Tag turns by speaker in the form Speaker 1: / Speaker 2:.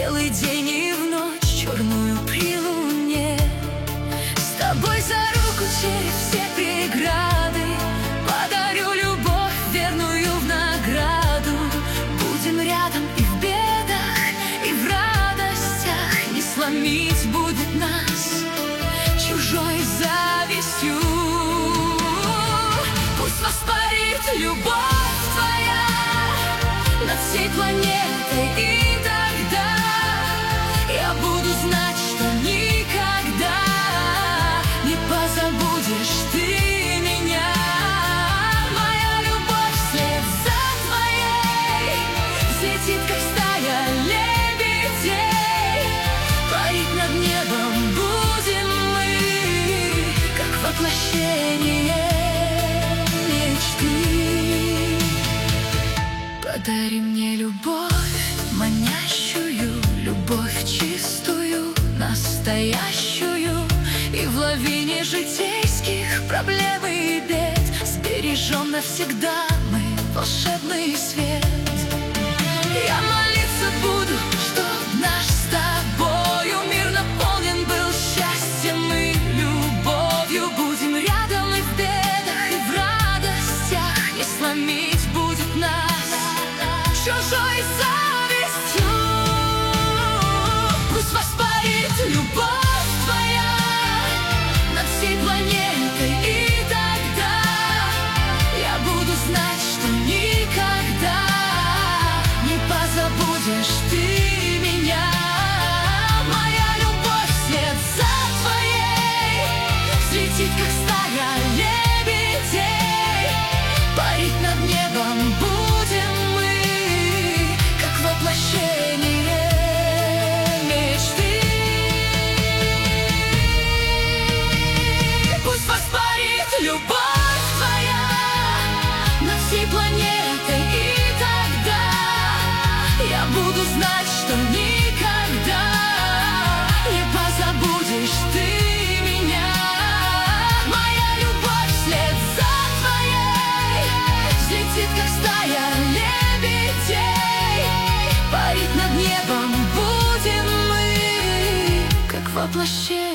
Speaker 1: белый день и в ночь черную при луне. С тобой за руку через все преграды подарю любовь верную в награду. Будем рядом и в бедах, и в радостях. Не сломить будет нас чужой завистью. Пусть воспарит любовь твоя над всей планетой, и тогда я буду знать, что никогда не позабудешь ты меня. Моя любовь вслед за твоей взлетит, как стая лебедей. Парить над небом будем мы, как воплощение мечты. Подари мне любовь манящую, любовь чистую, настоящую. И в лавине житейских проблем и бед сбережем навсегда мы волшебный свет. Я молиться буду, чтоб наш с тобою мир наполнен был счастьем и любовью. Будем рядом и в бедах, и в радостях. Не сломить будет нас чужой завистью. Пусть воспарит любовь твоя над всей планетой, и тогда я буду знать, что никогда не позабудешь ты меня. Моя любовь вслед за твоей взлетит, как стая лебедей. Парить над небом будем мы, как воплощение мечты. Пусть воспарит любовь твоя над всей планетой, и тогда я буду знать, что никогда не позабудешь ты меня. Моя любовь вслед за твоей взлетит, как стая лебедей. Парить над небом будем мы, как воплощение